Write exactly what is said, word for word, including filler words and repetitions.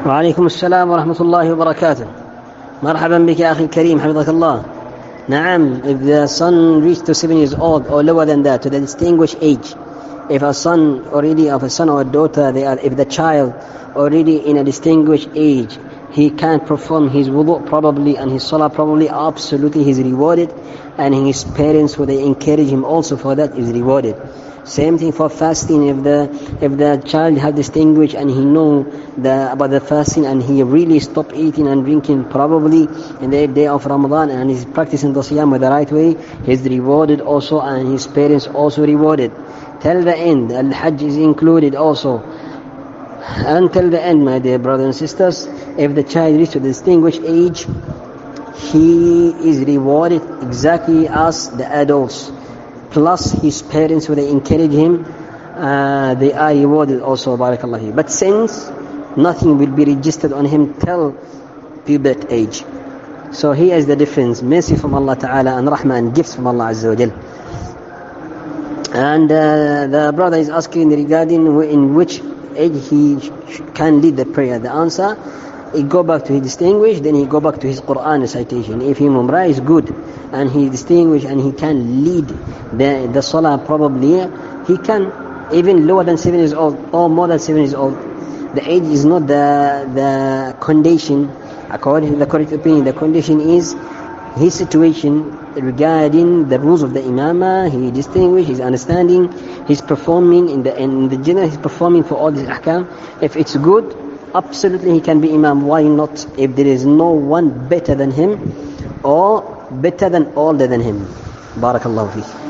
وعليكم السلام ورحمة الله وبركاته. مرحبا بك يا أخي الكريم حفظك الله. نعم, if the son reached to seven years old or lower than that, to the distinguished age, if a son already of a son or a daughter, they are, if the child already in a distinguished age, he can't perform his wudu probably and his salah probably, absolutely he is rewarded, and his parents, who they encourage him also for that, is rewarded. Same thing for fasting. If the if the child has distinguished and he know the about the fasting and he really stopped eating and drinking probably in the day of Ramadan and he's practicing the siyam with the right way, he's rewarded also, and his parents also rewarded. Till the end, al-hajj is included also. Until the end, my dear brothers and sisters, if the child reaches a distinguished age, he is rewarded exactly as the adults. Plus his parents, who they encourage him, uh, they are rewarded also, barakallah. But since nothing will be registered on him till puberty age, so here is the difference: mercy from Allah Ta'ala and rahmah and gifts from Allah Azza wa Jal. And uh, the brother is asking regarding in which age he can lead the prayer. The answer: he go back to his distinguished, then he go back to his Quran recitation. If he mumra is good and he distinguished and he can lead the the salah probably, he can even lower than seven years old or more than seven years old. The age is not the the condition. According to the correct opinion, the condition is his situation regarding the rules of the imamah. He distinguished, his understanding, his performing in the in the general, he's performing for all these ahkam. If it's good, absolutely he can be imam. Why not? If there is no one better than him or better than older than him. Barakallahu feek.